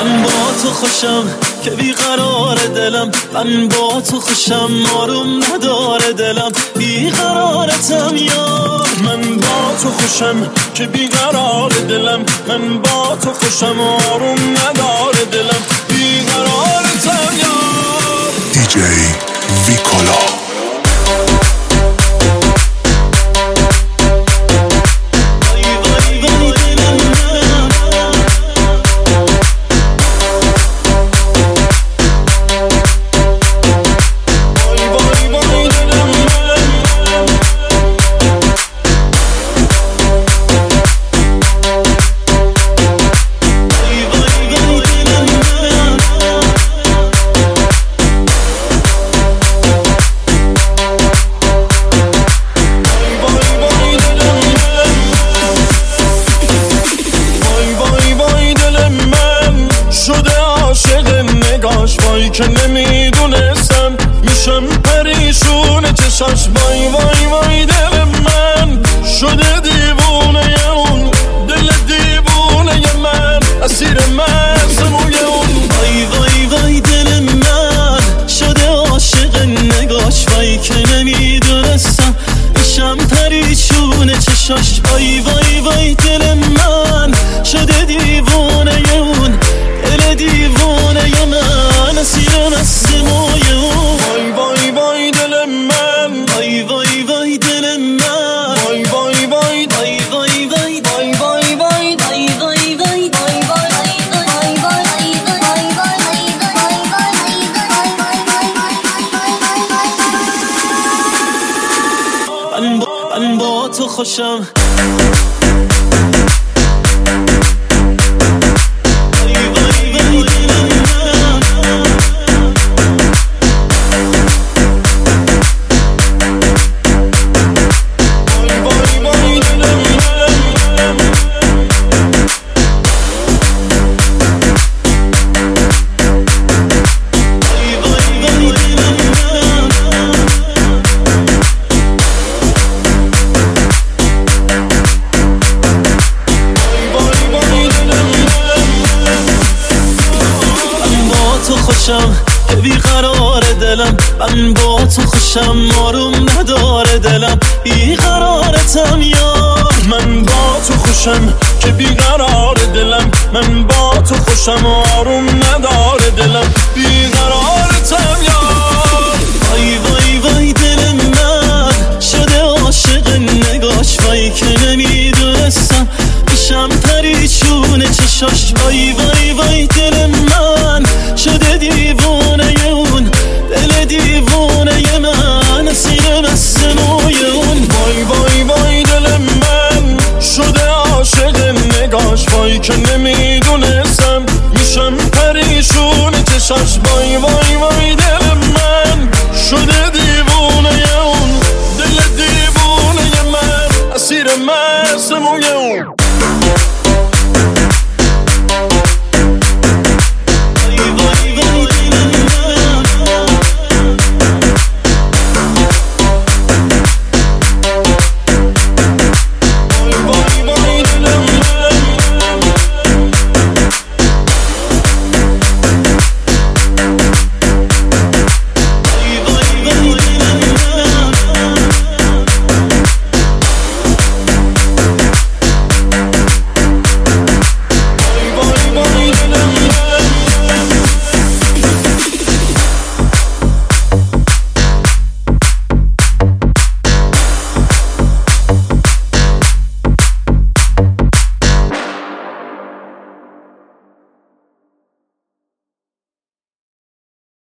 من با تو خوشم که بیقرار دلم، من با تو خوشم آروم نداره دلم، بیقرارتم یار. من با تو خوشم که بیقرار دلم، من با تو خوشم آروم نداره دلم، بیقرارتم یار. DJ ویکولا. وای که نمیدونستم میشم پریشون چشاش. وای وای وای دل من شده دیوونه اون، دل دیوونه من اسیر مزموی اون. وای وای وای دل من شده عاشق نگاش، وای که نمیدونستم میشم پریشون چشاش. وای وای وای دل من شده دیوونه اون، دل دیوونه من اسیر مزموی اون. وای وای وای دل من، وای وای وای دل من، وای وای وای وای وای وای وای وای وای وای وای وای وای من با تو خوشم. که بیقرار دلم، من با تو خوشم آروم نداره دلم، بیقرارتم یار. من با تو خوشم که بیقرار دلم، من با تو خوشم آروم نداره دلم، بیقرارتم یار. وای وای وای دل من شده عاشق نگاش، وای که نمیدونستم میشم پریشون چشاش. وای وای وای دل من شده دیوونه اون، دل دیوونه من اسیر مزموی اون. وای وای وای دل من شده عاشق نگاش، وای که نمیدونستم میشم پریشون چشاش. وای وای وای دل من شده